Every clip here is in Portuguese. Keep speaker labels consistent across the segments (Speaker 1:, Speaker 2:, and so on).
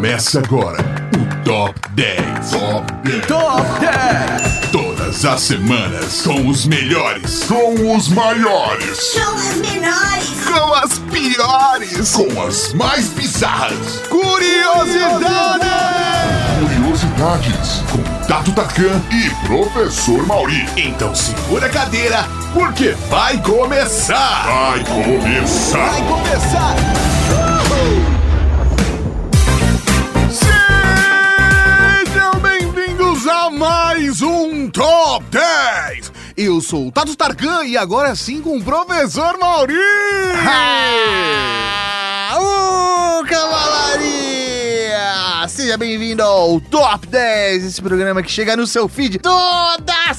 Speaker 1: Começa agora o Top 10.
Speaker 2: Top 10!
Speaker 1: Todas as semanas com os melhores, com os maiores,
Speaker 3: Com as menores,
Speaker 1: com as piores, com as mais bizarras.
Speaker 2: Curiosidades!
Speaker 1: Curiosidades com Tato Tarkan e Professor Mauri. Então segura a cadeira, porque vai começar! Vai começar!
Speaker 2: Vai começar! Sejam bem-vindos a mais um Top 10! Eu sou o Tato Tarkan e agora sim com o Professor Mauri! Cavalaria! Seja bem-vindo ao Top 10, esse programa que chega no seu feed toda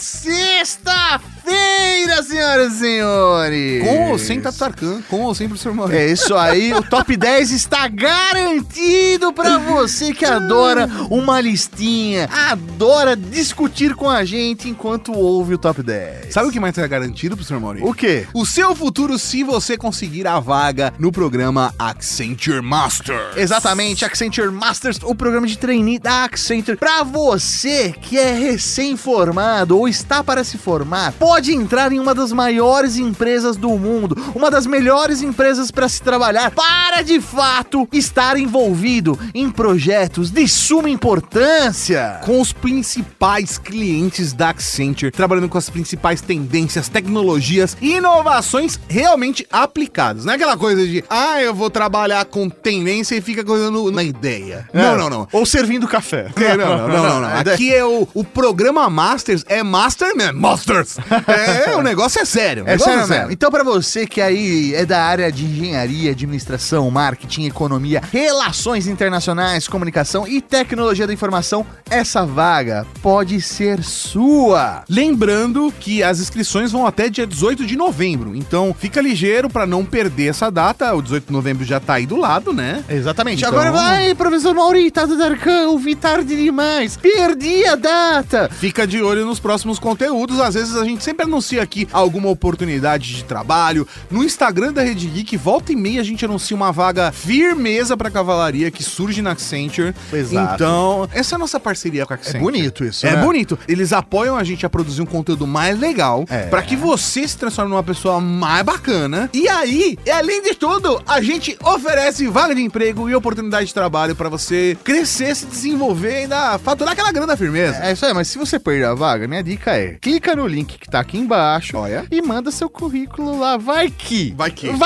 Speaker 2: sexta-feira, senhoras e senhores! Com ou sem Tato Tarkan, com ou sem Professor Mauri. É isso aí, o Top 10 está garantido pra você que adora uma listinha, adora discutir com a gente enquanto ouve o Top 10.
Speaker 4: Sabe o que mais é garantido, professor Mauri?
Speaker 2: O quê?
Speaker 4: O seu futuro se você conseguir a vaga no programa Accenture Masters.
Speaker 2: Exatamente, Accenture Masters, o programa de trainee da Accenture. Pra você que é recém-formado ou está para se formar, pode entrar em uma das maiores empresas do mundo, uma das melhores empresas para se trabalhar, para de fato estar envolvido em projetos de suma importância.
Speaker 4: Com os principais clientes da Accenture, trabalhando com as principais tendências, tecnologias e inovações realmente aplicadas. Não é aquela coisa de, eu vou trabalhar com tendência e fica coisando na ideia. Não.
Speaker 2: Ou servindo café.
Speaker 4: Não. Aqui é o programa Masters, é Master mesmo. Masters! O negócio é sério.
Speaker 2: É sério mesmo. Então, pra você que aí é da área de engenharia, administração, marketing, economia, relações internacionais, comunicação e tecnologia da informação, essa vaga pode ser sua.
Speaker 4: Lembrando que as inscrições vão até dia 18 de novembro. Então, fica ligeiro pra não perder essa data. O 18 de novembro já tá aí do lado, né?
Speaker 2: Exatamente.
Speaker 4: Então...
Speaker 2: Agora vai, professor Mauri, Tato Tarkan, ouvi tarde demais. Perdi a data.
Speaker 4: Fica de olho nos próximos conteúdos. Às vezes a gente sempre anuncia aqui alguma oportunidade de trabalho. No Instagram da Rede Geek, volta e meia a gente anuncia uma vaga firmeza pra cavalaria que surge na Accenture.
Speaker 2: Exato.
Speaker 4: Então, essa é a nossa parceria com a Accenture.
Speaker 2: É bonito isso,
Speaker 4: É
Speaker 2: né?
Speaker 4: bonito. Eles apoiam a gente a produzir um conteúdo mais legal, pra que você se transforme numa pessoa mais bacana. E aí, além de tudo, a gente oferece vaga de emprego e oportunidade de trabalho pra você crescer, se desenvolver e ainda faturar aquela grana firmeza.
Speaker 2: É isso aí, mas se você perder a vaga, minha dica é: clica no link que tá aqui embaixo,
Speaker 4: Olha.
Speaker 2: e manda seu currículo lá. Vai que!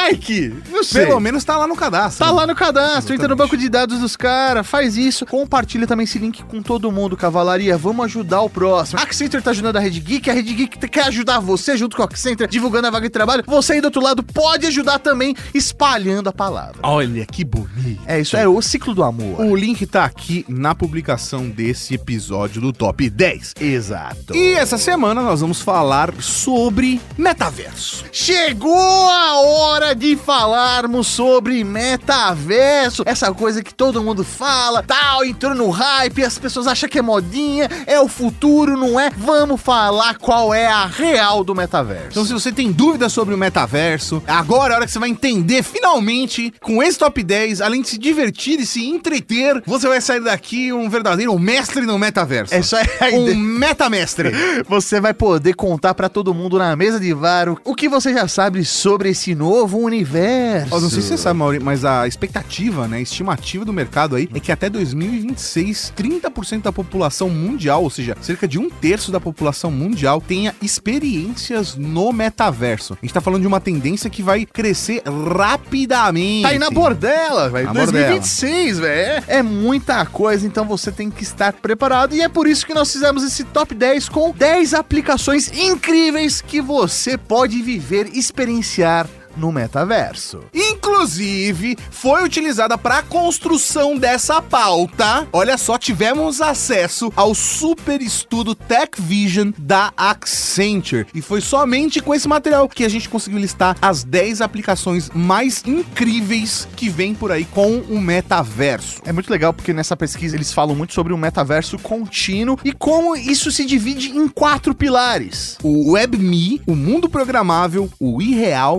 Speaker 2: Não sei.
Speaker 4: Pelo menos tá lá no cadastro.
Speaker 2: Tá lá no cadastro, entra no
Speaker 4: Exatamente.
Speaker 2: banco de dados dos caras, faz isso, compartilha também esse link com todo mundo, cavalaria, vamos ajudar o próximo. A Accenture tá ajudando a Rede Geek quer ajudar você junto com a Accenture, divulgando a vaga de trabalho. Você aí do outro lado pode ajudar também, espalhando a palavra.
Speaker 4: Olha que bonito.
Speaker 2: É isso, é o ciclo do amor.
Speaker 4: O link tá aqui na publicação desse episódio do Top 10.
Speaker 2: Exato.
Speaker 4: E essa semana nós vamos falar sobre metaverso.
Speaker 2: Chegou a hora de falarmos sobre metaverso, essa coisa que todo mundo fala, tal, entrou no hype, as pessoas acham que é modinha, é o futuro, não é? Vamos falar qual é a real do metaverso.
Speaker 4: Então, se você tem dúvidas sobre o metaverso, agora é a hora que você vai entender finalmente com esse Top 10, além de se divertir e se entreter, você vai sair daqui um verdadeiro mestre no metaverso.
Speaker 2: É só a
Speaker 4: Um
Speaker 2: ideia.
Speaker 4: metamestre.
Speaker 2: Você vai poder contar pra todo mundo na mesa de VAR o que você já sabe sobre esse novo universo.
Speaker 4: Não sei se você sabe, Mauri, mas a expectativa, né, a estimativa do mercado aí é que até 2026, 30% da população mundial, ou seja, cerca de 1/3 da população mundial, tenha experiências no metaverso. A gente tá falando de uma tendência que vai crescer rapidamente.
Speaker 2: Tá aí na bordela, velho.
Speaker 4: Na
Speaker 2: 2026, velho. É muita coisa, então você tem que estar preparado. E é por isso que nós fizemos esse Top 10 com 10 aplicações incríveis que você pode viver, experienciar no metaverso.
Speaker 4: Inclusive, foi utilizada para a construção dessa pauta. Olha só, tivemos acesso ao super estudo Tech Vision da Accenture. E foi somente com esse material que a gente conseguiu listar as 10 aplicações mais incríveis que vem por aí com o metaverso.
Speaker 2: É muito legal porque nessa pesquisa eles falam muito sobre o metaverso contínuo e como isso se divide em 4 pilares.
Speaker 4: O WebMe, o mundo programável, o irreal e a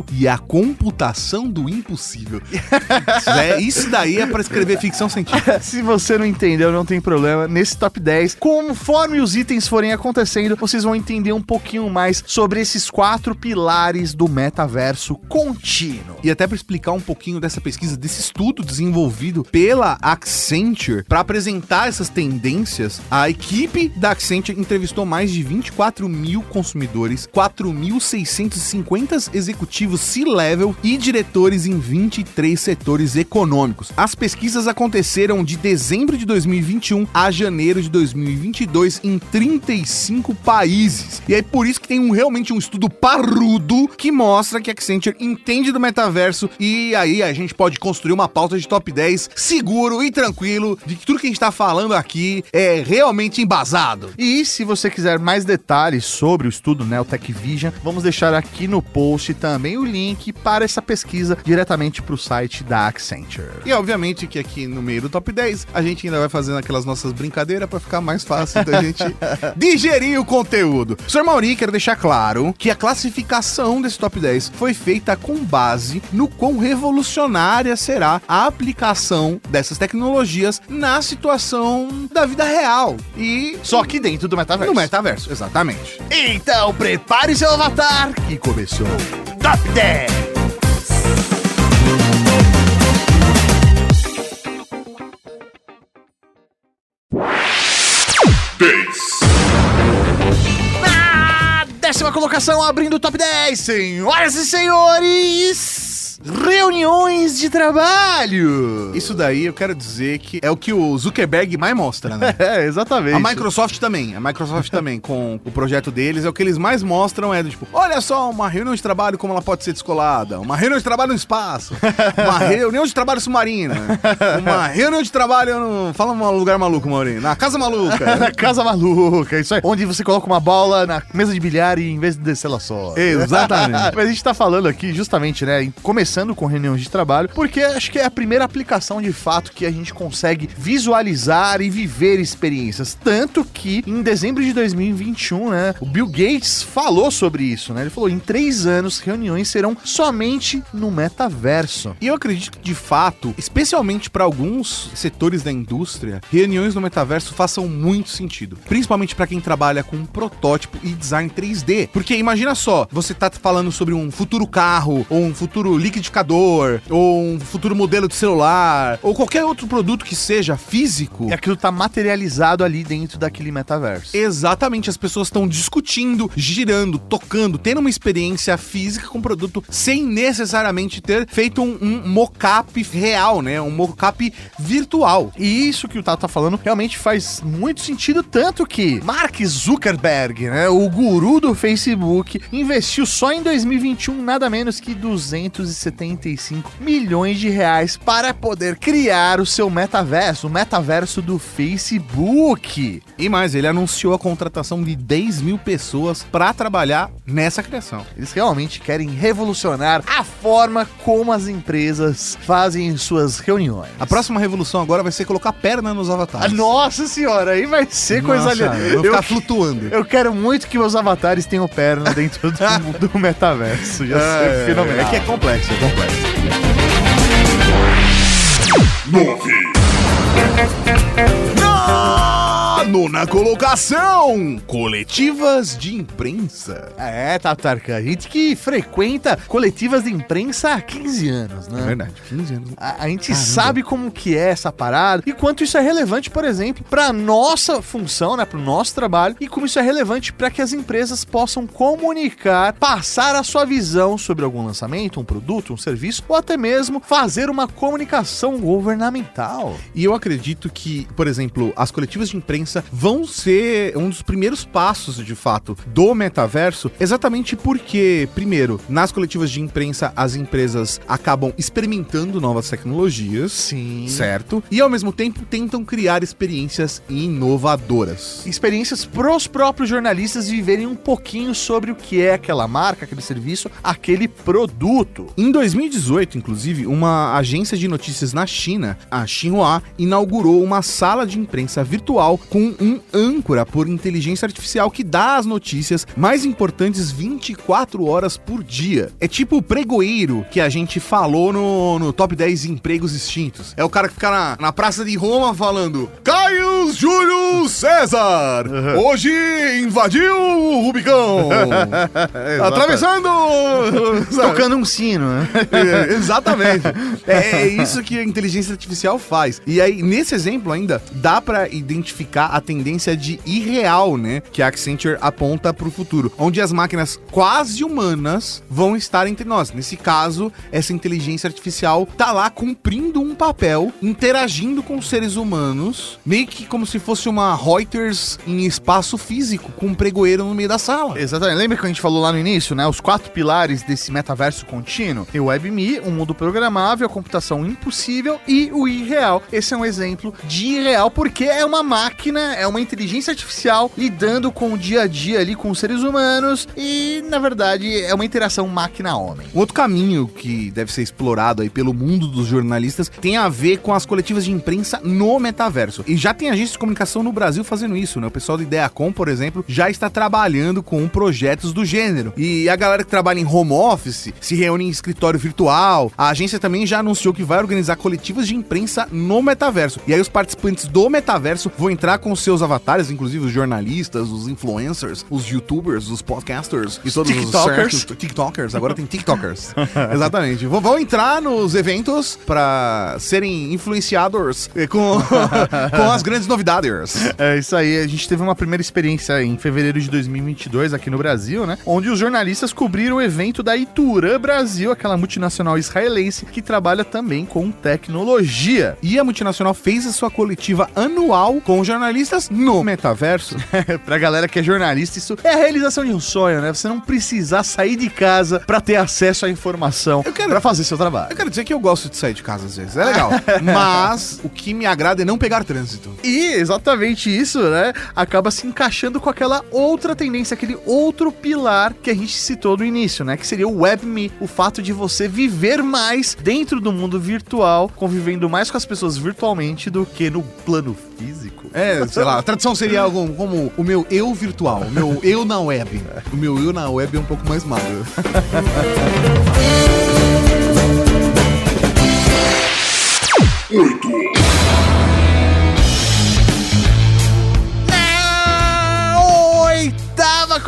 Speaker 4: computação do impossível. Isso daí é pra escrever ficção científica.
Speaker 2: Se você não entendeu, não tem problema. Nesse top 10, conforme os itens forem acontecendo, vocês vão entender um pouquinho mais sobre esses 4 pilares do metaverso contínuo.
Speaker 4: E até para explicar um pouquinho dessa pesquisa, desse estudo desenvolvido pela Accenture, para apresentar essas tendências, a equipe da Accenture entrevistou mais de 24 mil consumidores, 4.650 executivos C-level e diretores em 23 setores econômicos. As pesquisas aconteceram de dezembro de 2021 a janeiro de 2022 em 35 países. E é por isso que tem realmente um estudo parrudo que mostra que a Accenture entende do metaverso, e aí a gente pode construir uma pauta de top 10 seguro e tranquilo de que tudo que a gente tá falando aqui é realmente embasado.
Speaker 2: E se você quiser mais detalhes sobre o estudo, né, o Tech Vision, vamos deixar aqui no post também o link para essa pesquisa diretamente para o site da Accenture.
Speaker 4: E obviamente que aqui no meio do top 10 a gente ainda vai fazendo aquelas nossas brincadeiras para ficar mais fácil da gente digerir o conteúdo. Sr. Mauri, quero deixar claro que a classificação desse top 10 foi feita com base no quão revolucionária será a aplicação dessas tecnologias na situação da vida real. E
Speaker 2: só que dentro do metaverso.
Speaker 4: No metaverso, exatamente.
Speaker 2: Então prepare seu avatar que começou Top 10! Na 10ª colocação, abrindo o top 10, senhoras e senhores, reuniões de trabalho.
Speaker 4: Isso daí eu quero dizer que é o que o Zuckerberg mais mostra, né?
Speaker 2: É, exatamente.
Speaker 4: A Microsoft também, com o projeto deles, é o que eles mais mostram, é do tipo, olha só, uma reunião de trabalho como ela pode ser descolada, uma reunião de trabalho no espaço, uma reunião de trabalho submarina, uma reunião de trabalho no... Fala um lugar maluco, Maurinho, na Casa Maluca.
Speaker 2: Na Casa Maluca, isso aí. Onde você coloca uma bola na mesa de bilhar e em vez de descer ela só.
Speaker 4: Exatamente.
Speaker 2: Mas a gente tá falando aqui justamente, né, começando com reuniões de trabalho, porque acho que é a primeira aplicação de fato que a gente consegue visualizar e viver experiências. Tanto que em dezembro de 2021, né, o Bill Gates falou sobre isso, né? Ele falou, em 3 anos, reuniões serão somente no metaverso.
Speaker 4: E eu acredito que, de fato, especialmente para alguns setores da indústria, reuniões no metaverso façam muito sentido. Principalmente para quem trabalha com protótipo e design 3D. Porque imagina só, você tá falando sobre um futuro carro, ou um futuro liquidificador, ou um futuro modelo de celular, ou qualquer outro produto que seja físico.
Speaker 2: E aquilo tá materializado ali dentro daquele metaverso.
Speaker 4: Exatamente, as pessoas estão discutindo, girando, tocando, tendo uma experiência física com o produto sem necessariamente ter feito um mock-up real, né? Um mock-up virtual.
Speaker 2: E isso que o Tato tá falando realmente faz muito sentido, tanto que Mark Zuckerberg, né, o guru do Facebook, investiu só em 2021 nada menos que 275 milhões de reais para poder criar o seu metaverso, o metaverso do Facebook.
Speaker 4: E mais, ele anunciou a contratação de 10 mil pessoas para trabalhar nessa criação.
Speaker 2: Eles realmente querem revolucionar a forma como as empresas fazem suas reuniões.
Speaker 4: A próxima revolução agora vai ser colocar perna nos avatares.
Speaker 2: Nossa senhora, aí vai ser coisa linda.
Speaker 4: Eu vou ficar flutuando.
Speaker 2: Eu quero muito que meus avatares tenham perna dentro do metaverso. Já sei, fenomenal.
Speaker 4: É que é complexo, Nona colocação, coletivas de imprensa.
Speaker 2: É, Tatarca, a gente que frequenta coletivas de imprensa há 15 anos, né?
Speaker 4: É verdade, 15 anos.
Speaker 2: A gente sabe como que é essa parada e quanto isso é relevante, por exemplo, para nossa função, né, para o nosso trabalho, e como isso é relevante para que as empresas possam comunicar, passar a sua visão sobre algum lançamento, um produto, um serviço, ou até mesmo fazer uma comunicação governamental.
Speaker 4: E eu acredito que, por exemplo, as coletivas de imprensa vão ser um dos primeiros passos, de fato, do metaverso, exatamente porque, primeiro, nas coletivas de imprensa, as empresas acabam experimentando novas tecnologias,
Speaker 2: sim,
Speaker 4: certo? E, ao mesmo tempo, tentam criar experiências inovadoras.
Speaker 2: Experiências pros próprios jornalistas viverem um pouquinho sobre o que é aquela marca, aquele serviço, aquele produto.
Speaker 4: Em 2018, inclusive, uma agência de notícias na China, a Xinhua, inaugurou uma sala de imprensa virtual com tem um âncora por inteligência artificial que dá as notícias mais importantes 24 horas por dia. É tipo o pregoeiro que a gente falou no Top 10 empregos extintos. É o cara que fica na Praça de Roma falando: Caio Júlio César, hoje invadiu o Rubicão, atravessando...
Speaker 2: Tocando um sino, né?
Speaker 4: Exatamente. É isso que a inteligência artificial faz. E aí, nesse exemplo ainda, dá pra identificar a tendência de irreal, né? Que a Accenture aponta pro futuro, onde as máquinas quase humanas vão estar entre nós. Nesse caso, essa inteligência artificial tá lá cumprindo um papel, interagindo com os seres humanos, meio que como se fosse uma Reuters em espaço físico, com um pregoeiro no meio da sala.
Speaker 2: Exatamente. Lembra que a gente falou lá no início, né? Os 4 pilares desse metaverso contínuo? Tem o WebMe, um mundo programável, a computação impossível e o irreal. Esse é um exemplo de irreal, porque é uma máquina, é uma inteligência artificial lidando com o dia a dia ali com os seres humanos e, na verdade, é uma interação máquina-homem.
Speaker 4: Um outro caminho que deve ser explorado aí pelo mundo dos jornalistas tem a ver com as coletivas de imprensa no metaverso. E já tem agências de comunicação no Brasil fazendo isso, né? O pessoal do Ideacom, por exemplo, já está trabalhando com projetos do gênero. E a galera que trabalha em home office se reúne em escritório virtual. A agência também já anunciou que vai organizar coletivas de imprensa no metaverso. E aí os participantes do metaverso vão entrar com os seus avatares, inclusive os jornalistas, os influencers, os youtubers, os podcasters e todos
Speaker 2: TikTokers.
Speaker 4: os TikTokers. Agora tem TikTokers. Exatamente. Vão entrar nos eventos para serem influenciadores com as grandes novidades.
Speaker 2: É isso aí. A gente teve uma primeira experiência em fevereiro de 2022 aqui no Brasil, né? Onde os jornalistas cobriram o evento da Ituran Brasil, aquela multinacional israelense que trabalha também com tecnologia.
Speaker 4: E a multinacional fez a sua coletiva anual com jornalistas no metaverso.
Speaker 2: Pra galera que é jornalista, isso é a realização de um sonho, né? Você não precisar sair de casa pra ter acesso à informação, pra fazer seu trabalho.
Speaker 4: Eu quero dizer que eu gosto de sair de casa às vezes, é legal. Mas o que me agrada é não pegar trânsito.
Speaker 2: E exatamente isso, né? Acaba se encaixando com aquela outra tendência, aquele outro pilar que a gente citou no início, né? Que seria o WebMe, o fato de você viver mais dentro do mundo virtual, convivendo mais com as pessoas virtualmente do que no plano físico.
Speaker 4: É, sei lá, a tradução seria algo como o meu eu virtual, o meu eu na web. O meu eu na web é um pouco mais magro.
Speaker 2: Oitava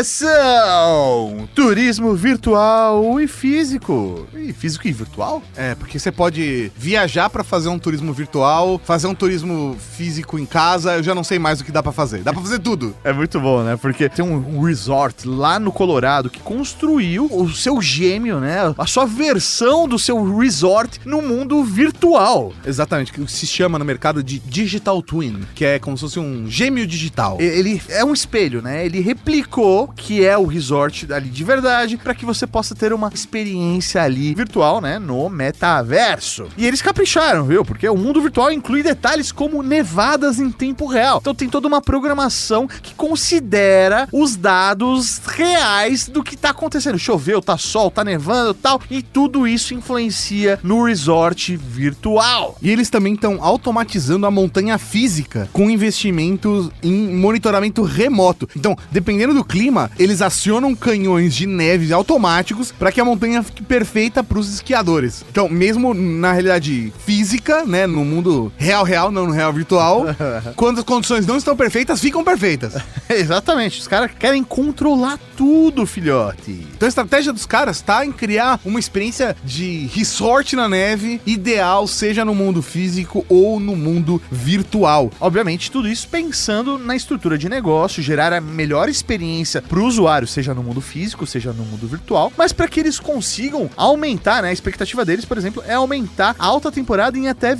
Speaker 2: colocação: turismo virtual e físico. E físico e virtual?
Speaker 4: É, porque você pode viajar pra fazer um turismo virtual, fazer um turismo físico em casa, eu já não sei mais o que dá pra fazer. Dá pra fazer tudo.
Speaker 2: É muito bom, né? Porque tem um resort lá no Colorado que construiu o seu gêmeo, né? A sua versão do seu resort no mundo virtual.
Speaker 4: Exatamente, que se chama no mercado de Digital Twin, que é como se fosse um gêmeo digital.
Speaker 2: Ele é um espelho, né? Ele replicou que é o resort ali de verdade, para que você possa ter uma experiência ali virtual, né? No metaverso. E eles capricharam, viu? Porque o mundo virtual inclui detalhes como nevadas em tempo real. Então tem toda uma programação que considera os dados reais do que tá acontecendo. Choveu, tá sol, tá nevando e tal. E tudo isso influencia no resort virtual.
Speaker 4: E eles também estão automatizando a montanha física com investimentos em monitoramento remoto. Então, dependendo do clima, eles acionam canhões de neve automáticos para que a montanha fique perfeita para os esquiadores. Então, mesmo na realidade física, né, no mundo real, não no real virtual, quando as condições não estão perfeitas, ficam perfeitas.
Speaker 2: Exatamente, os caras querem controlar tudo, filhote.
Speaker 4: Então a estratégia dos caras tá em criar uma experiência de resort na neve ideal, seja no mundo físico ou no mundo virtual.
Speaker 2: Obviamente, tudo isso pensando na estrutura de negócio, gerar a melhor experiência para o usuário, seja no mundo físico, seja no mundo virtual, mas para que eles consigam aumentar, né? A expectativa deles, por exemplo, é aumentar a alta temporada em até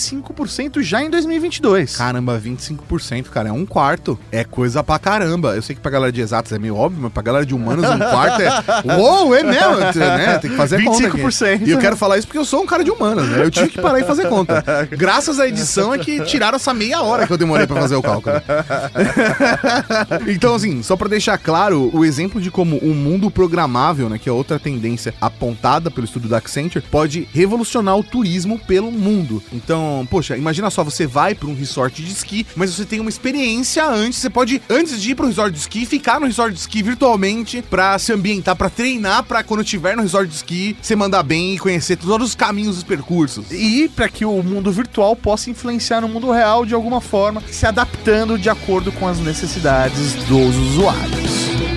Speaker 2: 25% já em 2022.
Speaker 4: Caramba, 25%, cara, é um quarto. É coisa pra caramba. Eu sei que pra galera de exatas é meio óbvio, mas pra galera de humanos um quarto é... Uou, é mesmo, né? Tem que fazer 25%. Conta aqui. E eu quero falar isso porque eu sou um cara de humanas, né? Eu tive que parar e fazer conta. Graças à edição é que tiraram essa meia hora que eu demorei pra fazer o cálculo. Então, assim, só pra pra deixar claro, o exemplo de como o mundo programável, né, que é outra tendência apontada pelo estudo da Accenture, pode revolucionar o turismo pelo mundo. Então, poxa, imagina só, você vai pra um resort de esqui, mas você tem uma experiência antes, você pode, antes de ir pro resort de esqui, ficar no resort de esqui virtualmente pra se ambientar, pra treinar, pra quando estiver no resort de esqui, você mandar bem e conhecer todos os caminhos dos percursos.
Speaker 2: E para que o mundo virtual possa influenciar no mundo real de alguma forma, se adaptando de acordo com as necessidades dos usuários.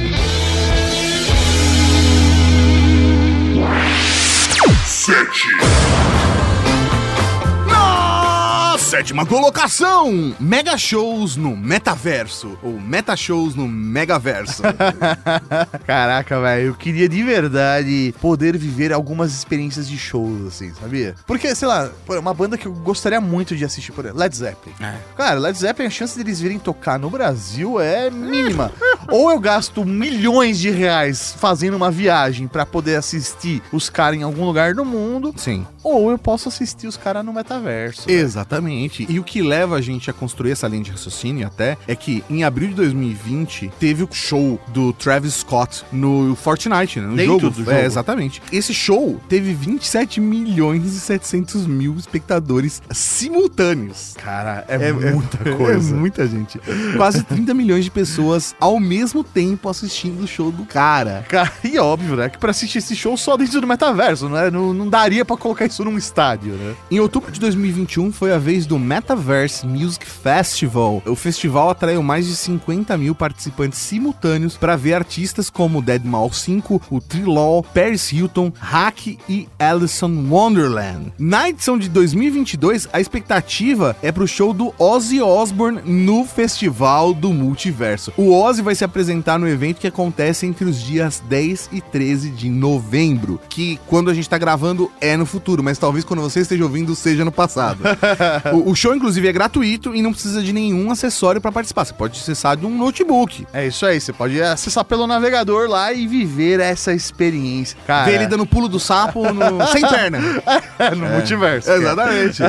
Speaker 4: Sétima colocação, Mega Shows no Metaverso, ou Meta Shows no Megaverso.
Speaker 2: Caraca, velho, eu queria de verdade poder viver algumas experiências de shows, assim, sabia? Porque, sei lá, uma banda que eu gostaria muito de assistir, por exemplo, Led Zeppelin. Cara, Led Zeppelin, a chance deles virem tocar no Brasil é mínima. Ou eu gasto milhões de reais fazendo uma viagem pra poder assistir os caras em algum lugar do mundo.
Speaker 4: Sim.
Speaker 2: Ou eu posso assistir os caras no metaverso.
Speaker 4: Exatamente. E o que leva a gente a construir essa linha de raciocínio até é que em abril de 2020 teve o show do Travis Scott no Fortnite, né? No
Speaker 2: Dentro
Speaker 4: jogo.
Speaker 2: do jogo.
Speaker 4: É, exatamente. Esse show teve 27 milhões e 700 mil espectadores simultâneos.
Speaker 2: Cara, é muita coisa.
Speaker 4: É muita gente. Quase 30 milhões de pessoas ao mesmo tempo assistindo o show do cara.
Speaker 2: Cara, e óbvio, né? Que pra assistir esse show só dentro do metaverso, né? Não daria pra colocar isso num estádio, né?
Speaker 4: Em outubro de 2021 foi a vez do Metaverse Music Festival. O festival atraiu mais de 50 mil participantes simultâneos para ver artistas como Deadmau5, o Trilaw, Paris Hilton, Hack e Alice in Wonderland. Na edição de 2022, a expectativa é pro show do Ozzy Osbourne no Festival do Multiverso. O Ozzy vai se apresentar no evento que acontece entre os dias 10 e 13 de novembro, que quando a gente tá gravando é no futuro, mas talvez quando você esteja ouvindo seja no passado. O show, inclusive, é gratuito e não precisa de nenhum acessório para participar. Você pode acessar de um notebook.
Speaker 2: É isso aí, você pode acessar pelo navegador lá e viver essa experiência. Cara,
Speaker 4: Ver ele dando pulo do sapo sem perna.
Speaker 2: no multiverso.
Speaker 4: Exatamente.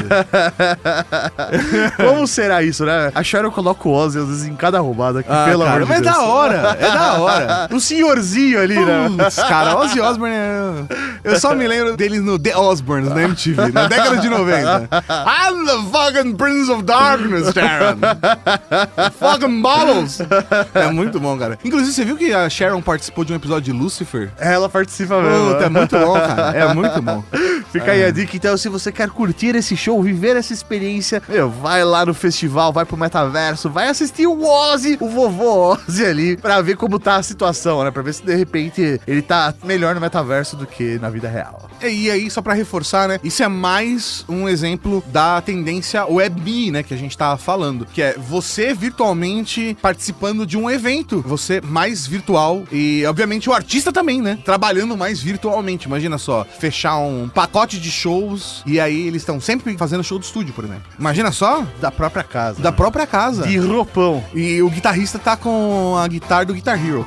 Speaker 2: Como será isso, né? A Sharon coloca o Ozzy às vezes em cada roubada aqui, pelo amor de
Speaker 4: mas
Speaker 2: Deus.
Speaker 4: é da hora, é da hora.
Speaker 2: O senhorzinho ali, né?
Speaker 4: Putz, cara, Ozzy Osbourne eu só me lembro deles no The Osbournes, na MTV, na década de 90. I'm the fucking Prince of Darkness, Sharon. Fucking bottles. É muito bom, cara. Inclusive, você viu que a Sharon participou de um episódio de Lucifer?
Speaker 2: Ela participa mesmo.
Speaker 4: Puta, é muito bom, cara. É muito bom.
Speaker 2: Fica aí a dica, então, se você quer curtir esse show, viver essa experiência, vai lá no festival, vai pro metaverso, vai assistir o Ozzy, o vovô Ozzy ali, pra ver como tá a situação, né? Pra ver se de repente ele tá melhor no metaverso do que na vida real.
Speaker 4: E aí, só pra reforçar, né? Isso é mais um exemplo da tendência Web, né? Que a gente tava falando. Que é você virtualmente participando de um evento. Você mais virtual. E, obviamente, o artista também, né? Trabalhando mais virtualmente. Imagina só, fechar um pacote de shows e aí eles estão sempre fazendo show do estúdio, por exemplo. Imagina só.
Speaker 2: Da própria casa.
Speaker 4: Da própria casa.
Speaker 2: De roupão.
Speaker 4: E o guitarrista tá com a guitarra do Guitar Hero.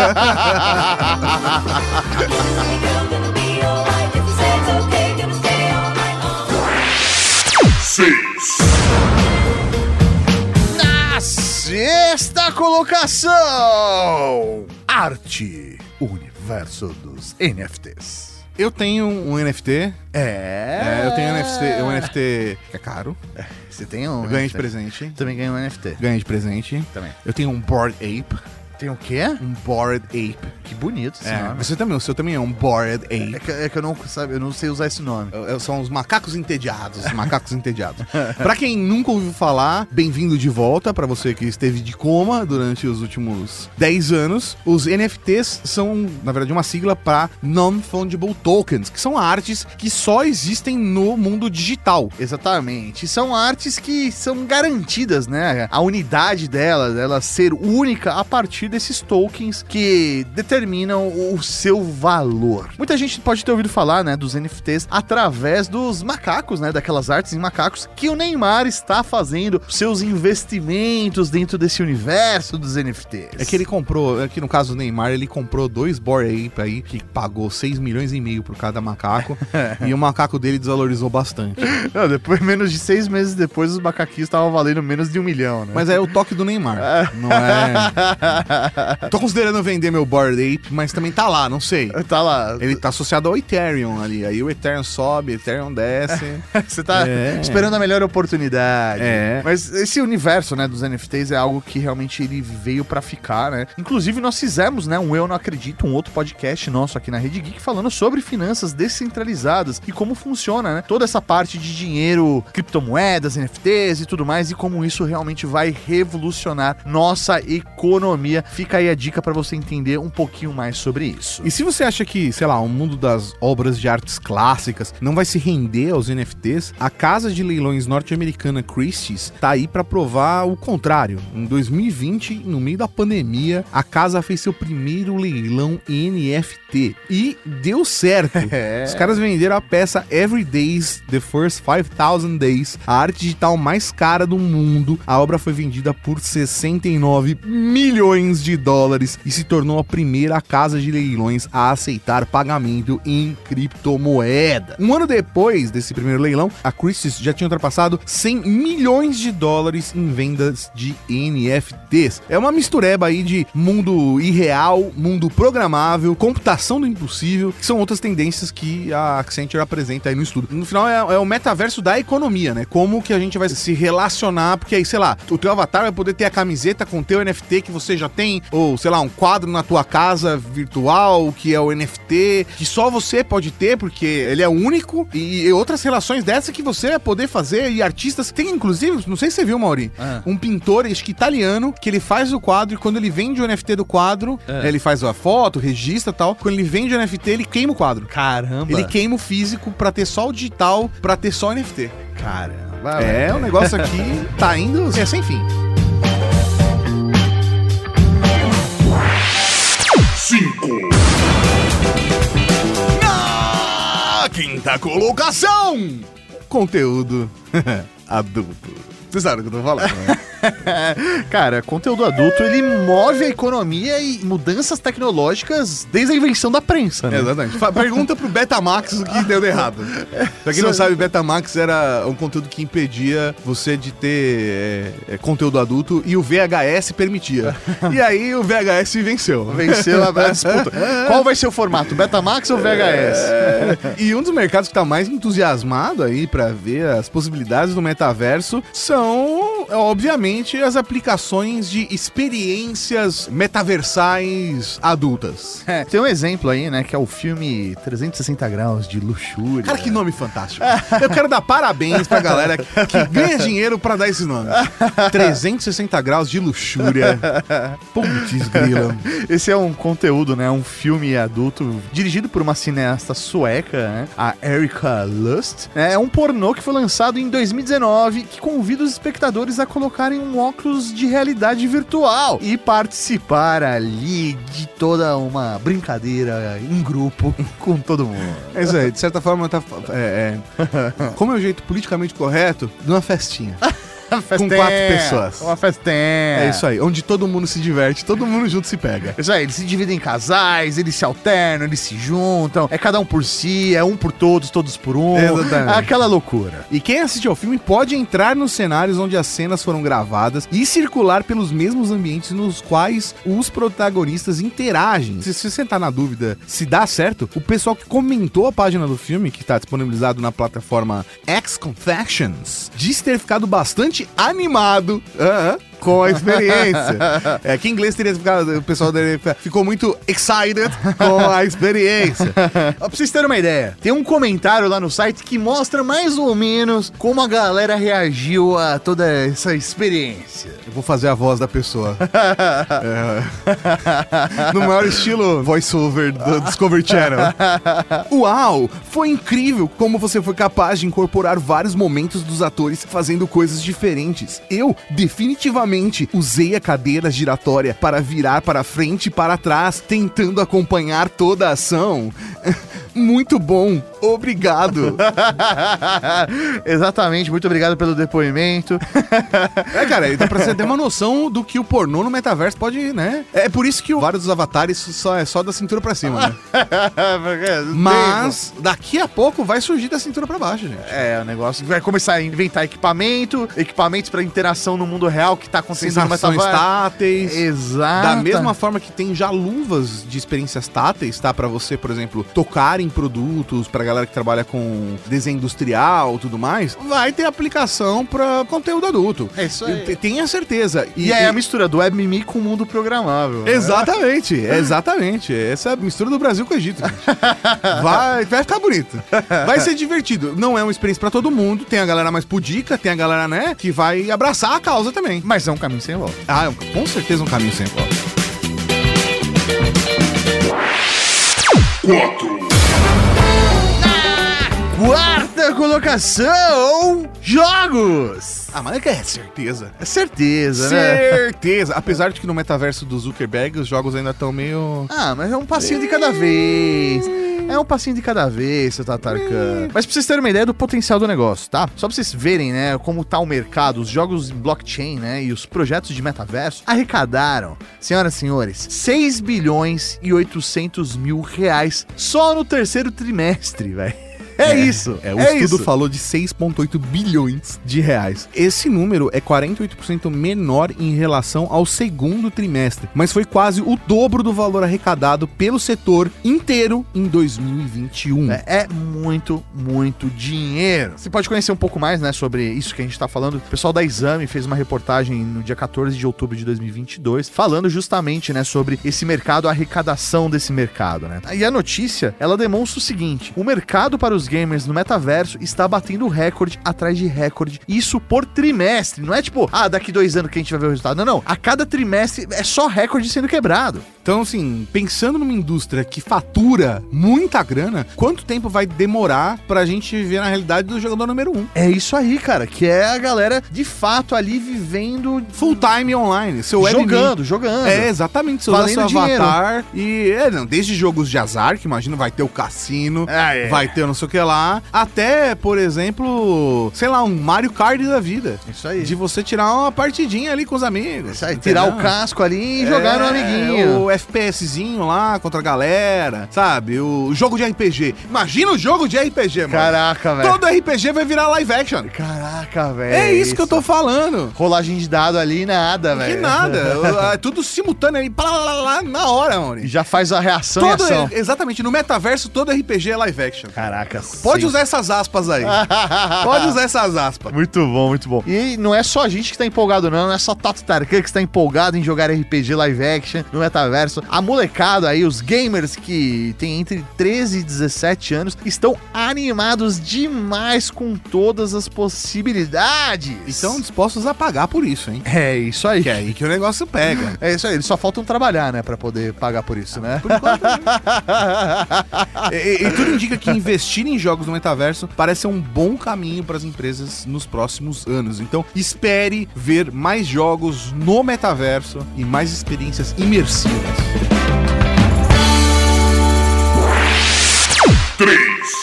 Speaker 2: Na sexta colocação, arte, o universo dos NFTs.
Speaker 4: Eu tenho um NFT.
Speaker 2: Eu
Speaker 4: tenho um NFT que é caro.
Speaker 2: Você tem um?
Speaker 4: Eu ganhei de presente.
Speaker 2: Também ganhei um NFT.
Speaker 4: Ganhei de presente.
Speaker 2: Também.
Speaker 4: Eu tenho um Bored Ape.
Speaker 2: Tem o quê?
Speaker 4: Um Bored Ape.
Speaker 2: Que bonito esse nome.
Speaker 4: Você também, o seu também é um Bored Ape.
Speaker 2: É que eu não, sabe, eu não sei usar esse nome.
Speaker 4: São os macacos entediados. Macacos entediados. Pra quem nunca ouviu falar, bem-vindo de volta. Pra você que esteve de coma durante os últimos 10 anos. Os NFTs são, na verdade, uma sigla pra Non-Fungible Tokens, que são artes que só existem no mundo digital.
Speaker 2: Exatamente. São artes que são garantidas, né? A unidade dela ser única a partir desses tokens que determinam o seu valor. Muita gente pode ter ouvido falar, né, dos NFTs através dos macacos, né, daquelas artes em macacos que o Neymar está fazendo seus investimentos dentro desse universo dos NFTs.
Speaker 4: É que ele comprou, aqui no caso do Neymar, ele comprou 2 Bored Ape aí, que pagou 6,5 milhões por cada macaco, e o macaco dele desvalorizou bastante.
Speaker 2: Não, depois, menos de 6 meses depois, os macaquinhos estavam valendo menos de 1 milhão, né?
Speaker 4: Mas é o toque do Neymar, não é... Tô considerando vender meu Bored Ape, mas também tá lá, não sei.
Speaker 2: Tá lá.
Speaker 4: Ele tá associado ao Ethereum ali. Aí o Ethereum sobe, o Ethereum desce.
Speaker 2: Você tá esperando a melhor oportunidade. Mas esse universo, né, dos NFTs é algo que realmente ele veio pra ficar, né? Inclusive nós fizemos, né, um Eu Não Acredito, um outro podcast nosso aqui na Rede Geek falando sobre finanças descentralizadas e como funciona, né? Toda essa parte de dinheiro, criptomoedas, NFTs e tudo mais, e como isso realmente vai revolucionar nossa economia. Fica aí a dica pra você entender um pouquinho mais sobre isso.
Speaker 4: E se você acha que, sei lá, o mundo das obras de artes clássicas não vai se render aos NFTs, a casa de leilões norte-americana Christie's tá aí pra provar o contrário. Em 2020, no meio da pandemia, a casa fez seu primeiro leilão NFT e deu certo. Os caras venderam a peça Every Day's The First 5,000 Days, a arte digital mais cara do mundo. A obra foi vendida por 69 milhões de dólares e se tornou a primeira casa de leilões a aceitar pagamento em criptomoeda. Um ano depois desse primeiro leilão, a Christie's já tinha ultrapassado 100 milhões de dólares em vendas de NFTs. É uma mistureba aí de mundo irreal, mundo programável, computação do impossível, que são outras tendências que a Accenture apresenta aí no estudo. No final é o metaverso da economia, né? Como que a gente vai se relacionar, porque aí, sei lá, o teu avatar vai poder ter a camiseta com o teu NFT que você já tem, ou, sei lá, um quadro na tua casa virtual, que é o NFT, que só você pode ter, porque ele é único, e outras relações dessa que você vai poder fazer, e artistas, tem inclusive, não sei se você viu, Mauri, um pintor, acho que italiano, que ele faz o quadro, e quando ele vende o NFT do quadro, ele faz a foto, registra e tal, quando ele vende o NFT, ele queima o quadro.
Speaker 2: Caramba!
Speaker 4: Ele queima o físico pra ter só o digital, pra ter só o NFT.
Speaker 2: Caramba!
Speaker 4: O negócio aqui tá indo sem fim.
Speaker 1: 5. Na quinta colocação,
Speaker 4: Conteúdo adulto. Você sabe do que eu tô falando, né?
Speaker 2: Cara, conteúdo adulto, ele move a economia e mudanças tecnológicas desde a invenção da prensa, né?
Speaker 4: Exatamente. Pergunta pro Betamax o que deu de errado. Pra quem não sabe, Betamax era um conteúdo que impedia você de ter conteúdo adulto e o VHS permitia. E aí o VHS venceu.
Speaker 2: Venceu a disputa. Qual vai ser o formato, Betamax ou VHS?
Speaker 4: E um dos mercados que tá mais entusiasmado aí pra ver as possibilidades do metaverso são, obviamente, as aplicações de experiências metaversais adultas.
Speaker 2: Tem um exemplo aí, né, que é o filme 360 Graus de Luxúria.
Speaker 4: Cara, que nome fantástico. Eu quero dar parabéns pra galera que ganha dinheiro pra dar esse nome. 360 Graus de Luxúria. Putz, grila.
Speaker 2: Esse é um conteúdo, né, um filme adulto dirigido por uma cineasta sueca, né, a Erika Lust. É um pornô que foi lançado em 2019 que convida os espectadores a colocarem um óculos de realidade virtual e participar ali de toda uma brincadeira em grupo com todo mundo.
Speaker 4: É isso aí, de certa forma tá... Como é o jeito politicamente correto de uma festinha. Com 4 pessoas.
Speaker 2: Uma festinha.
Speaker 4: É isso aí, onde todo mundo se diverte, todo mundo junto se pega.
Speaker 2: Isso aí, eles se dividem em casais, eles se alternam, eles se juntam. É cada um por si, é um por todos, todos por um.
Speaker 4: Exatamente.
Speaker 2: É aquela loucura.
Speaker 4: E quem assiste ao filme pode entrar nos cenários onde as cenas foram gravadas e circular pelos mesmos ambientes nos quais os protagonistas interagem. Se você tá na dúvida se dá certo, o pessoal que comentou a página do filme, que está disponibilizado na plataforma X Confections, disse ter ficado bastante animado com a experiência. Que em inglês teria ficado, o pessoal ficou muito excited com a experiência.
Speaker 2: Pra vocês terem uma ideia, tem um comentário lá no site que mostra mais ou menos como a galera reagiu a toda essa experiência.
Speaker 4: Eu vou fazer a voz da pessoa. No maior estilo voiceover do Discovery Channel. Uau! Foi incrível como você foi capaz de incorporar vários momentos dos atores fazendo coisas diferentes. Eu, definitivamente, usei a cadeira giratória para virar para frente e para trás, tentando acompanhar toda a ação. Muito bom. Obrigado.
Speaker 2: Exatamente, muito obrigado pelo depoimento.
Speaker 4: Cara, dá pra você ter uma noção do que o pornô no metaverso pode, né? É por isso que vários dos avatares é só da cintura pra cima, né? Mas daqui a pouco vai surgir da cintura pra baixo, gente.
Speaker 2: O negócio vai começar a inventar equipamentos pra interação no mundo real que tá acontecendo no
Speaker 4: Sensações
Speaker 2: metaverso.
Speaker 4: táteis.
Speaker 2: Exato.
Speaker 4: Da mesma forma que tem já luvas de experiências táteis, tá? Pra você, por exemplo, tocar em produtos, pra galera que trabalha com desenho industrial e tudo mais, vai ter aplicação pra conteúdo adulto.
Speaker 2: É isso aí.
Speaker 4: Tenha certeza.
Speaker 2: E é a mistura do WebMimi com o mundo programável.
Speaker 4: Exatamente, exatamente. Essa é a mistura do Brasil com o Egito, gente. Vai ficar bonito. Vai ser divertido. Não é uma experiência pra todo mundo. Tem a galera mais pudica, tem a galera, né, que vai abraçar a causa também.
Speaker 2: Mas é um caminho sem volta.
Speaker 4: Com certeza um caminho sem volta.
Speaker 1: 4.
Speaker 2: Quarta colocação, jogos.
Speaker 4: Mas é certeza.
Speaker 2: É certeza, né?
Speaker 4: Certeza. Apesar de que no metaverso do Zuckerberg os jogos ainda estão meio...
Speaker 2: Mas é um passinho de cada vez. É um passinho de cada vez, seu Tatarkan. Mas pra vocês terem uma ideia do potencial do negócio, tá? Só pra vocês verem, né, como tá o mercado, os jogos em blockchain, né, e os projetos de metaverso arrecadaram, senhoras e senhores, 6 bilhões e 800 mil reais só no terceiro trimestre, velho.
Speaker 4: O estudo falou de 6,8 bilhões de reais. Esse número é 48% menor em relação ao segundo trimestre, mas foi quase o dobro do valor arrecadado pelo setor inteiro em 2021.
Speaker 2: É muito, muito dinheiro. Você pode conhecer um pouco mais, né, sobre isso que a gente tá falando. O pessoal da Exame fez uma reportagem no dia 14 de outubro de 2022, falando justamente, né, sobre esse mercado, a arrecadação desse mercado, né. E a notícia, ela demonstra o seguinte: o mercado para os gamers no metaverso está batendo recorde atrás de recorde, isso por trimestre. Não é tipo, daqui 2 anos que a gente vai ver o resultado. Não. A cada trimestre é só recorde sendo quebrado.
Speaker 4: Então, assim, pensando numa indústria que fatura muita grana, quanto tempo vai demorar pra gente viver na realidade do jogador número 1?
Speaker 2: É isso aí, cara, que é a galera, de fato, ali vivendo...
Speaker 4: Full time online.
Speaker 2: Jogando.
Speaker 4: É, exatamente. Você usa seu avatar e... desde jogos de azar, que imagina, vai ter o cassino, vai ter não sei o que lá, até, por exemplo, sei lá, um Mario Kart da vida.
Speaker 2: Isso aí.
Speaker 4: De você tirar uma partidinha ali com os amigos.
Speaker 2: Isso aí, tirar o casco ali e jogar no amiguinho.
Speaker 4: O FPSzinho lá contra a galera, sabe? O jogo de RPG. Imagina o jogo de RPG, mano.
Speaker 2: Caraca, velho.
Speaker 4: Todo RPG vai virar live action.
Speaker 2: Caraca, velho.
Speaker 4: É isso que eu tô falando.
Speaker 2: Rolagem de dado ali, nada, velho.
Speaker 4: Que nada. Tudo simultâneo ali, na hora, mano.
Speaker 2: E já faz a reação e ação.
Speaker 4: Exatamente. No metaverso, todo RPG é live action.
Speaker 2: Caraca.
Speaker 4: Pode usar essas aspas aí. Pode usar essas aspas.
Speaker 2: Muito bom, muito bom. E não é só a gente que tá empolgado, não é só Tatarkan que está empolgado em jogar RPG live action no metaverso. A molecada aí, os gamers que tem entre 13 e 17 anos, estão animados demais com todas as possibilidades.
Speaker 4: Estão dispostos a pagar por isso, hein?
Speaker 2: É isso aí.
Speaker 4: Que é aí que o negócio pega.
Speaker 2: É isso aí, eles só faltam trabalhar, né, pra poder pagar por isso, né?
Speaker 4: Por enquanto, e tudo indica que investir em jogos no metaverso parece ser um bom caminho para as empresas nos próximos anos. Então, espere ver mais jogos no metaverso e mais experiências imersivas.
Speaker 1: 3.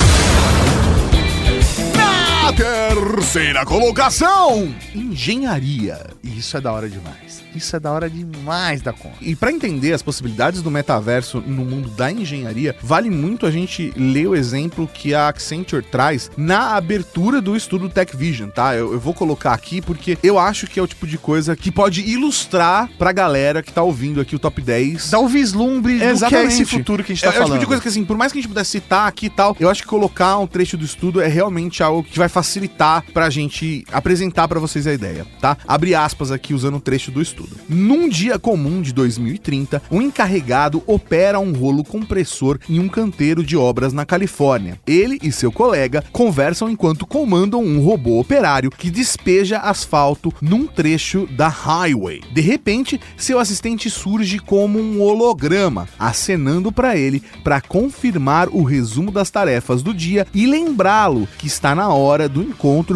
Speaker 1: Na terceira colocação,
Speaker 4: engenharia.
Speaker 2: Isso é da hora demais. Isso é da hora demais da conta.
Speaker 4: E para entender as possibilidades do metaverso no mundo da engenharia, vale muito a gente ler o exemplo que a Accenture traz na abertura do estudo Tech Vision, tá? Eu vou colocar aqui porque eu acho que é o tipo de coisa que pode ilustrar pra galera que tá ouvindo aqui o Top 10.
Speaker 2: Dá o vislumbre do que é esse futuro que a gente tá falando. É
Speaker 4: o tipo de coisa que, assim, por mais que a gente pudesse citar aqui e tal, eu acho que colocar um trecho do estudo é realmente algo que vai facilitar pra gente apresentar pra vocês a ideia, tá? Abre aspas aqui usando o trecho do estudo. Num dia comum de 2030, um encarregado opera um rolo compressor em um canteiro de obras na Califórnia. Ele e seu colega conversam enquanto comandam um robô operário que despeja asfalto num trecho da highway. De repente, seu assistente surge como um holograma, acenando para ele para confirmar o resumo das tarefas do dia e lembrá-lo que está na hora do encontro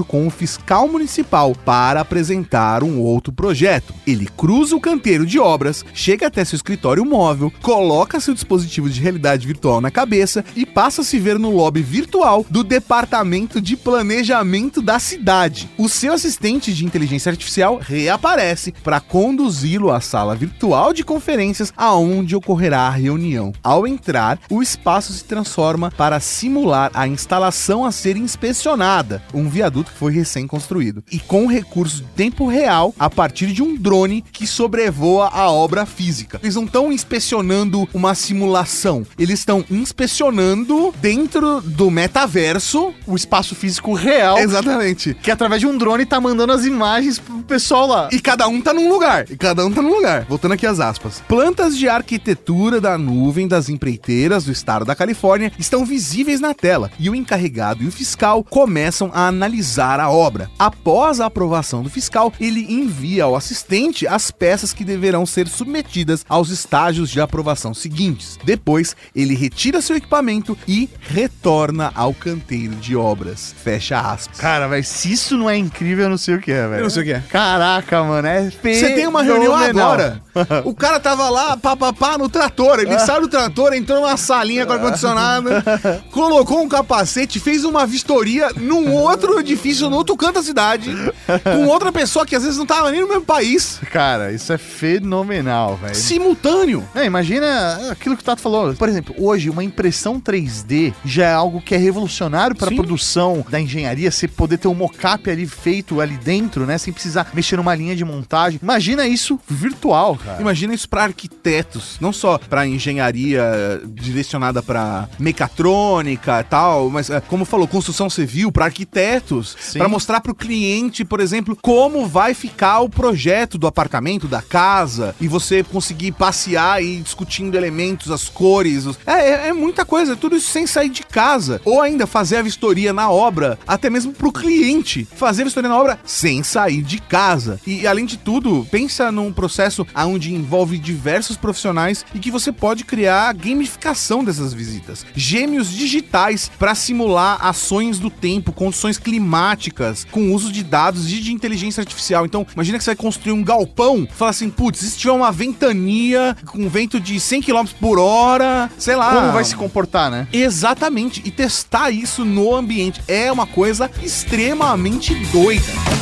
Speaker 4: com o fiscal municipal para apresentar um outro projeto. Ele cruza o canteiro de obras, chega até seu escritório móvel, coloca seu dispositivo de realidade virtual na cabeça e passa a se ver no lobby virtual do Departamento de Planejamento da cidade. O seu assistente de inteligência artificial reaparece para conduzi-lo à sala virtual de conferências aonde ocorrerá a reunião. Ao entrar, o espaço se transforma para simular a instalação a ser inspecionada, um viaduto que foi recém-construído, e com recursos de tempo real a partir de um drone que sobrevoa a obra física. Eles não estão inspecionando uma simulação, eles estão inspecionando dentro do metaverso
Speaker 2: O espaço físico real.
Speaker 4: Exatamente.
Speaker 2: Que através de um drone tá mandando as imagens pro pessoal lá.
Speaker 4: E cada um tá num lugar. Voltando aqui às aspas. Plantas de arquitetura da nuvem das empreiteiras do estado da Califórnia estão visíveis na tela e o encarregado e o fiscal começam a analisar a obra. Após a aprovação do fiscal, ele envia ao assistente as peças que deverão ser submetidas aos estágios de aprovação seguintes. Depois, ele retira seu equipamento e retorna ao canteiro de obras. Fecha aspas.
Speaker 2: Cara, velho, se isso não é incrível, eu não sei o que é, velho.
Speaker 4: Eu não sei o que é.
Speaker 2: Caraca, mano, é
Speaker 4: Você tem uma reunião
Speaker 2: fenomenal.
Speaker 4: agora. O cara tava lá, no trator. Ele saiu do trator, entrou numa salinha com ar-condicionado, colocou um capacete, fez uma vistoria num outro edifício, no outro canto da cidade, com outra pessoa que às vezes não tava nem no mesmo país.
Speaker 2: Cara, isso é fenomenal, velho.
Speaker 4: Simultâneo.
Speaker 2: Imagina aquilo que o Tato falou. Por exemplo, hoje uma impressão 3D já é algo que é revolucionário para a
Speaker 4: Sim.
Speaker 2: produção da engenharia. Você poder ter um mockup ali feito ali dentro, né? Sem precisar mexer numa linha de montagem. Imagina isso virtual, cara.
Speaker 4: Imagina isso para arquitetos, não só para engenharia direcionada para mecatrônica e tal, mas como falou, construção civil para arquitetos, para mostrar para o cliente, por exemplo, como vai ficar o projeto do apartamento, da casa, e você conseguir passear e ir discutindo elementos, as cores, é muita coisa, tudo isso sem sair de casa, ou ainda fazer a vistoria na obra, até mesmo para o cliente, fazer a vistoria na obra sem sair de casa. E além de tudo, pensa num processo onde envolve diversos profissionais e que você pode criar a gamificação dessas visitas. Gêmeos digitais para simular ações do tempo, condições climáticas, com uso de dados e de inteligência artificial. Então, imagina que você vai construir um galpão, fala assim, putz, se tiver uma ventania com vento de 100 km por hora, sei lá.
Speaker 2: Como vai se comportar, né?
Speaker 4: Exatamente, e testar isso no ambiente é uma coisa extremamente doida.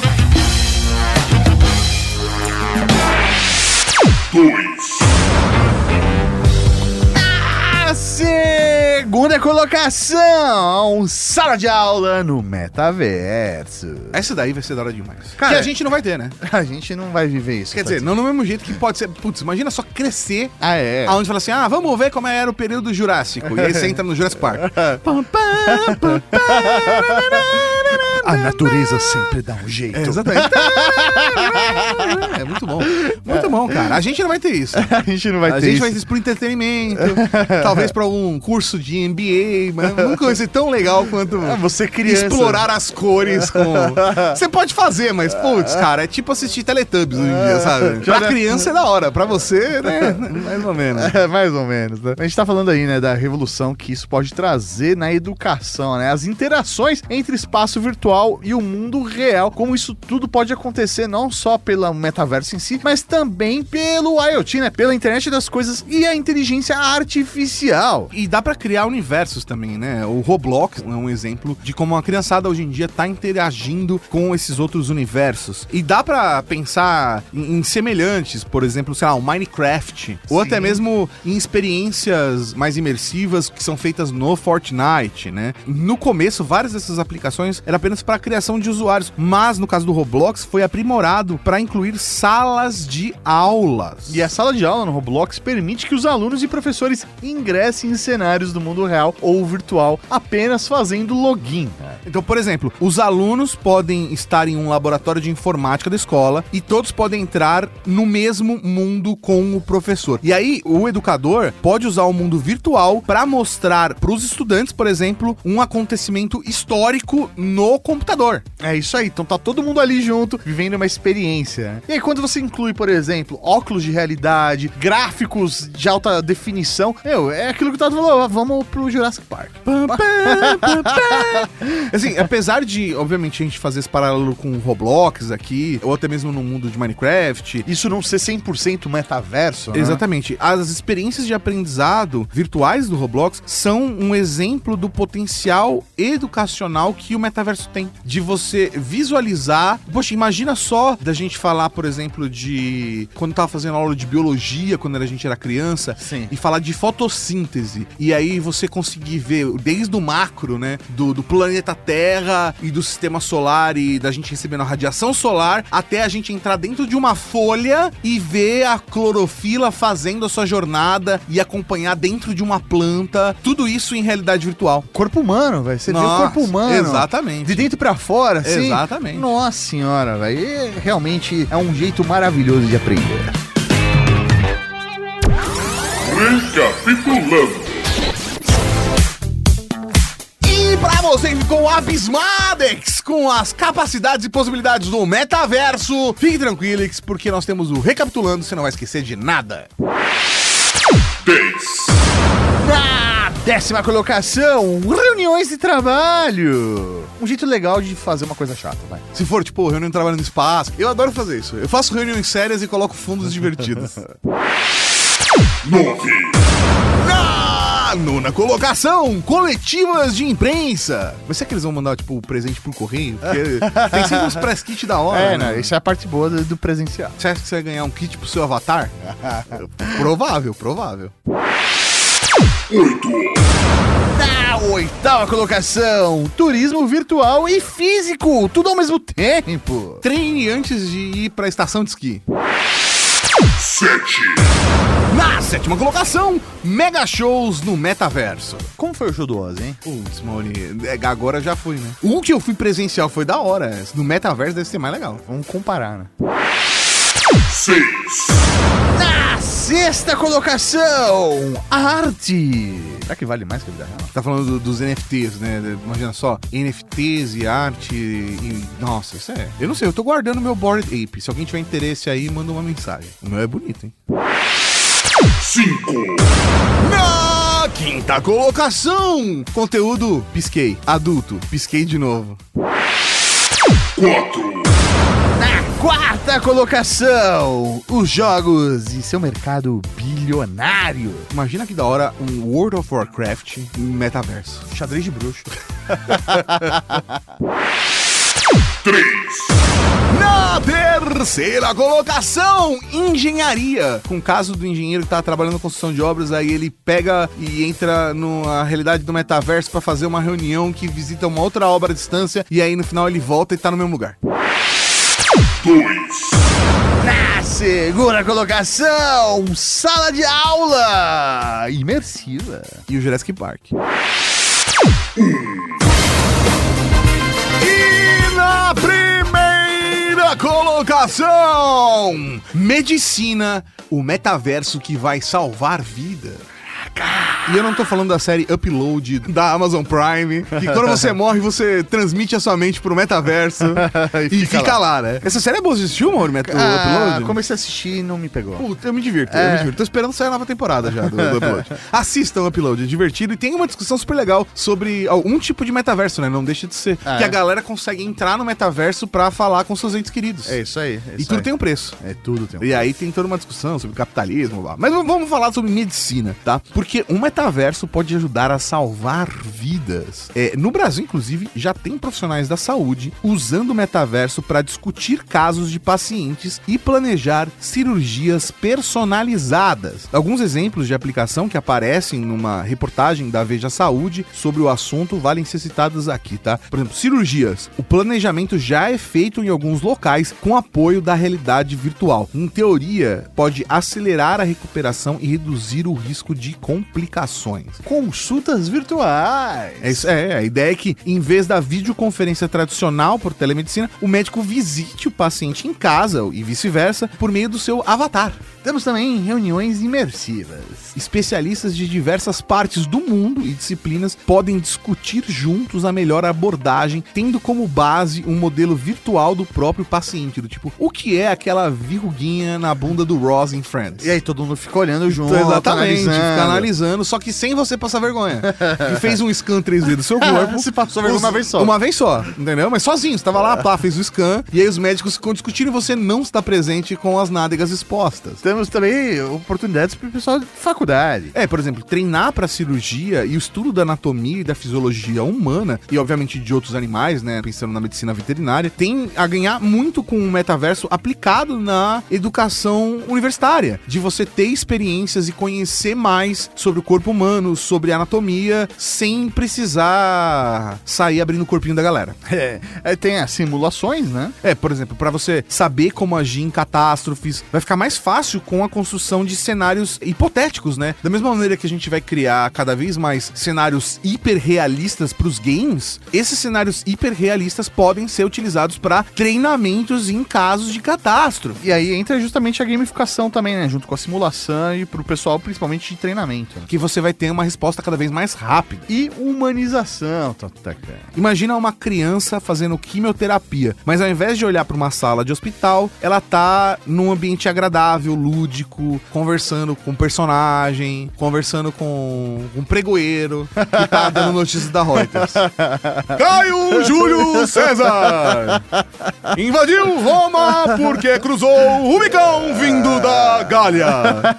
Speaker 1: 2.
Speaker 2: Segunda colocação, sala de aula no metaverso.
Speaker 4: Essa daí vai ser da hora demais.
Speaker 2: Cara,
Speaker 4: que a gente não vai ter, né?
Speaker 2: A gente não vai viver isso.
Speaker 4: Quer dizer, não no mesmo jeito que pode ser... Putz, imagina só crescer aonde fala assim, vamos ver como era o período Jurássico. E aí você entra no Jurassic Park.
Speaker 2: A natureza sempre dá um jeito.
Speaker 4: Exatamente. É muito bom. Muito bom, cara. A gente não vai ter isso.
Speaker 2: A gente não vai ter
Speaker 4: A gente
Speaker 2: isso.
Speaker 4: vai ter isso pro entretenimento, talvez pra algum curso de MBA, mas nunca vai ser tão legal quanto
Speaker 2: você criança.
Speaker 4: Explorar as cores com... Você pode fazer, mas, putz, cara, é tipo assistir Teletubbies hoje em dia, sabe? Pra criança é da hora, pra você, né? Mais ou menos.
Speaker 2: É, mais ou menos, né? A gente tá falando aí, né, da revolução que isso pode trazer na educação, né? As interações entre espaço virtual e o mundo real, como isso tudo pode acontecer não só pelo metaverso em si, mas também pelo IoT, né? Pela internet das coisas e a inteligência artificial.
Speaker 4: E dá pra criar universos também, né? O Roblox é um exemplo de como a criançada hoje em dia tá interagindo com esses outros universos. E dá pra pensar em semelhantes, por exemplo, sei lá, o Minecraft, ou até mesmo em experiências mais imersivas que são feitas no Fortnite, né? No começo, várias dessas aplicações eram apenas para a criação de usuários, mas no caso do Roblox foi aprimorado para incluir salas de aulas.
Speaker 2: E a sala de aula no Roblox permite que os alunos e professores ingressem em cenários do mundo real ou virtual apenas fazendo login.
Speaker 4: Então, por exemplo, os alunos podem estar em um laboratório de informática da escola e todos podem entrar no mesmo mundo com o professor. E aí, o educador pode usar o mundo virtual para mostrar para os estudantes, por exemplo, um acontecimento histórico no computador.
Speaker 2: É isso aí, então tá todo mundo ali junto, vivendo uma experiência. E aí quando você inclui, por exemplo, óculos de realidade, gráficos de alta definição, é aquilo que o Tato falou, vamos pro Jurassic Park.
Speaker 4: Assim, apesar de, obviamente, a gente fazer esse paralelo com Roblox aqui, ou até mesmo no mundo de Minecraft...
Speaker 2: Isso não ser 100% metaverso, né?
Speaker 4: Exatamente. As experiências de aprendizado virtuais do Roblox são um exemplo do potencial educacional que o metaverso tem. De você visualizar... Poxa, imagina só da gente falar, por exemplo, de... Quando tava fazendo aula de biologia, quando a gente era criança,
Speaker 2: Sim.
Speaker 4: E falar de fotossíntese. E aí você conseguir ver desde o macro, né? Do planeta Terra e do sistema solar e da gente recebendo a radiação solar, até a gente entrar dentro de uma folha e ver a clorofila fazendo a sua jornada e acompanhar dentro de uma planta. Tudo isso em realidade virtual.
Speaker 2: Corpo humano, velho. Você vê o corpo humano.
Speaker 4: Exatamente.
Speaker 2: De dentro pra fora, assim.
Speaker 4: Exatamente.
Speaker 2: Nossa senhora, velho. Realmente é um jeito maravilhoso de aprender.
Speaker 1: Recapitulando.
Speaker 4: E pra você que ficou abismadex com as capacidades e possibilidades do metaverso, fique tranquilix, porque nós temos o Recapitulando, você não vai esquecer de nada.
Speaker 1: 10.
Speaker 2: Na 10ª colocação, reuniões de trabalho. Um jeito legal de fazer uma coisa chata, vai.
Speaker 4: Se for, tipo, reunião de trabalho no espaço, eu adoro fazer isso. Eu faço reuniões sérias e coloco fundos divertidos.
Speaker 1: 9.
Speaker 4: Na 9ª colocação, coletivas de imprensa. Mas será que eles vão mandar, tipo, presente por correio? Porque tem sempre uns press kit da hora.
Speaker 2: Né? Isso é a parte boa do presencial.
Speaker 4: Você acha que você vai ganhar um kit pro seu avatar? Provável.
Speaker 1: 8.
Speaker 2: Na 8ª colocação, turismo virtual e físico, tudo ao mesmo tempo.
Speaker 4: Treine antes de ir pra estação de esqui.
Speaker 1: 7.
Speaker 4: Na 7ª colocação, mega shows no metaverso.
Speaker 2: Como foi o show do Oz, hein?
Speaker 4: Putz, Mauri, agora já foi, né? O que eu fui presencial foi da hora. No metaverso deve ser mais legal.
Speaker 2: Vamos comparar, né?
Speaker 1: 6.
Speaker 2: Na 6ª colocação, arte. Será que vale mais que a vida real?
Speaker 4: Tá falando dos NFTs, né? Imagina só, NFTs e arte e... Nossa, isso é... Eu não sei, eu tô guardando meu Bored Ape. Se alguém tiver interesse aí, manda uma mensagem. O meu é bonito, hein?
Speaker 1: 5.
Speaker 4: Na 5ª colocação, conteúdo pisquei. Adulto, pisquei de novo.
Speaker 1: 4.
Speaker 2: Na 4ª colocação, os jogos e seu mercado bilionário.
Speaker 4: Imagina que da hora um World of Warcraft em metaverso.
Speaker 2: Xadrez de bruxo.
Speaker 1: 3.
Speaker 4: Na 3ª colocação, engenharia. Com o caso do engenheiro que tá trabalhando na construção de obras, aí ele pega e entra na realidade do metaverso pra fazer uma reunião que visita uma outra obra à distância e aí no final ele volta e tá no mesmo lugar.
Speaker 1: 2.
Speaker 2: Na 2ª colocação, sala de aula imersiva.
Speaker 4: E o Jurassic Park. E na primeira colocação, medicina, o metaverso que vai salvar vida. E eu não tô falando da série Upload da Amazon Prime, que quando você morre, você transmite a sua mente pro metaverso e fica lá, né? Essa série é boa de assistir, Mauro? Upload?
Speaker 2: Comecei a assistir e não me pegou.
Speaker 4: Puta, eu me divirto. Tô esperando sair a nova temporada já do Upload. Assistam o Upload, é divertido e tem uma discussão super legal sobre algum tipo de metaverso, né? Não deixa de ser. Que a galera consegue entrar no metaverso pra falar com seus entes queridos.
Speaker 2: É isso aí.
Speaker 4: E tudo tem um preço.
Speaker 2: Tudo tem um preço.
Speaker 4: E aí tem toda uma discussão sobre capitalismo, blá. Mas vamos falar sobre medicina, tá? Porque o metaverso pode ajudar a salvar vidas. No Brasil, inclusive, já tem profissionais da saúde usando o metaverso para discutir casos de pacientes e planejar cirurgias personalizadas. Alguns exemplos de aplicação que aparecem numa reportagem da Veja Saúde sobre o assunto valem ser citados aqui, tá? Por exemplo, cirurgias. O planejamento já é feito em alguns locais com apoio da realidade virtual. Em teoria, pode acelerar a recuperação e reduzir o risco de complicações.
Speaker 2: Consultas virtuais.
Speaker 4: A ideia é que, em vez da videoconferência tradicional por telemedicina, o médico visite o paciente em casa e vice-versa por meio do seu avatar.
Speaker 2: Temos também reuniões imersivas.
Speaker 4: Especialistas de diversas partes do mundo e disciplinas podem discutir juntos a melhor abordagem, tendo como base um modelo virtual do próprio paciente, do tipo, o que é aquela verruguinha na bunda do Ross em Friends?
Speaker 2: E aí todo mundo fica olhando junto,
Speaker 4: exatamente, fica Analisando, só que sem você passar vergonha. E fez um scan 3D do seu corpo.
Speaker 2: Você passou vergonha uma vez só.
Speaker 4: Uma vez só, entendeu? Mas sozinho, você tava lá, pá, fez o scan, e aí os médicos ficam discutindo e você não está presente com as nádegas expostas.
Speaker 2: Temos também oportunidades para o pessoal de faculdade.
Speaker 4: Por exemplo, treinar para cirurgia e o estudo da anatomia e da fisiologia humana, e obviamente de outros animais, né, pensando na medicina veterinária, tem a ganhar muito com o metaverso aplicado na educação universitária, de você ter experiências e conhecer mais sobre o corpo humano, sobre anatomia, sem precisar sair abrindo o corpinho da galera.
Speaker 2: Tem as simulações, né?
Speaker 4: Por exemplo, para você saber como agir em catástrofes, vai ficar mais fácil com a construção de cenários hipotéticos, né? Da mesma maneira que a gente vai criar cada vez mais cenários hiperrealistas para os games, esses cenários hiperrealistas podem ser utilizados para treinamentos em casos de catástrofe.
Speaker 2: E aí entra justamente a gamificação também, né? Junto com a simulação e pro pessoal, principalmente de treinamento.
Speaker 4: Que você vai ter uma resposta cada vez mais rápida.
Speaker 2: E humanização,
Speaker 4: Imagina uma criança fazendo quimioterapia, mas ao invés de olhar para uma sala de hospital, ela tá num ambiente agradável, lúdico, conversando com um personagem, conversando com um pregoeiro que tá dando notícias da Reuters. Caio Júlio César invadiu Roma porque cruzou o Rubicão vindo da Gália.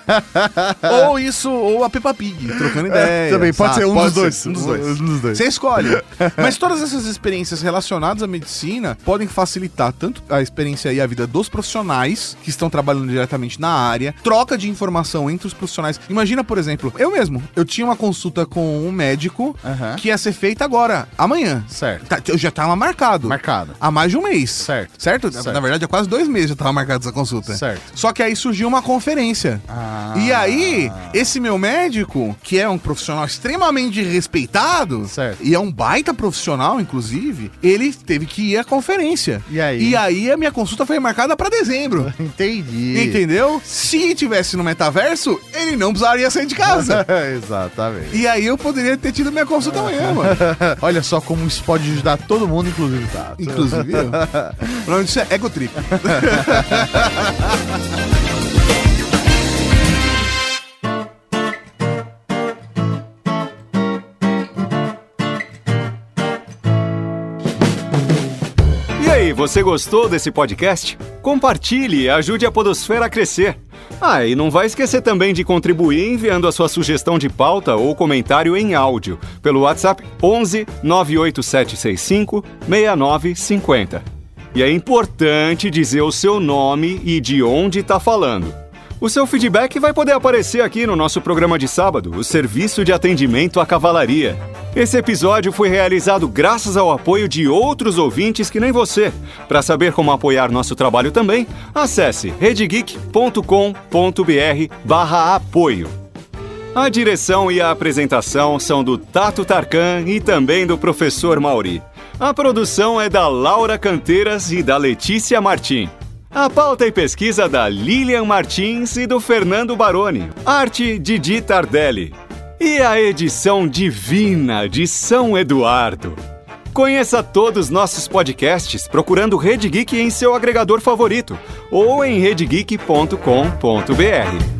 Speaker 4: Ou isso, ou a Peppa Pig, trocando ideia.
Speaker 2: Também pode ser um dos dois.
Speaker 4: Você escolhe. Mas todas essas experiências relacionadas à medicina podem facilitar tanto a experiência e a vida dos profissionais que estão trabalhando diretamente na área, troca de informação entre os profissionais. Imagina, por exemplo, eu tinha uma consulta com um médico que ia ser feita agora, amanhã.
Speaker 2: Certo.
Speaker 4: Eu já tava marcado. Há mais de um mês.
Speaker 2: Certo?
Speaker 4: Na verdade, há quase 2 meses já tava marcado essa consulta.
Speaker 2: Certo.
Speaker 4: Só que aí surgiu uma conferência. E aí, esse meu médico, que é um profissional extremamente respeitado,
Speaker 2: certo,
Speaker 4: e é um baita profissional, inclusive, ele teve que ir à conferência.
Speaker 2: E aí
Speaker 4: a minha consulta foi marcada pra dezembro.
Speaker 2: Entendi.
Speaker 4: Entendeu? Se tivesse no metaverso, ele não precisaria sair de casa.
Speaker 2: Exatamente.
Speaker 4: E aí eu poderia ter tido minha consulta amanhã, mano.
Speaker 2: Olha só como isso pode ajudar todo mundo, inclusive o Tato.
Speaker 4: Inclusive eu. O nome disso é Ego Trip.
Speaker 3: E aí, você gostou desse podcast? Compartilhe e ajude a Podosfera a crescer. E não vai esquecer também de contribuir enviando a sua sugestão de pauta ou comentário em áudio pelo WhatsApp 11 98765 6950. E é importante dizer o seu nome e de onde está falando. O seu feedback vai poder aparecer aqui no nosso programa de sábado, o Serviço de Atendimento à Cavalaria. Esse episódio foi realizado graças ao apoio de outros ouvintes que nem você. Para saber como apoiar nosso trabalho também, acesse redgeek.com.br/apoio. A direção e a apresentação são do Tato Tarkan e também do professor Mauri. A produção é da Laura Canteiras e da Letícia Martim. A pauta e pesquisa da Lilian Martins e do Fernando Baroni. Arte Didi Tardelli. E a edição divina de São Eduardo. Conheça todos os nossos podcasts procurando Rede Geek em seu agregador favorito ou em redgeek.com.br.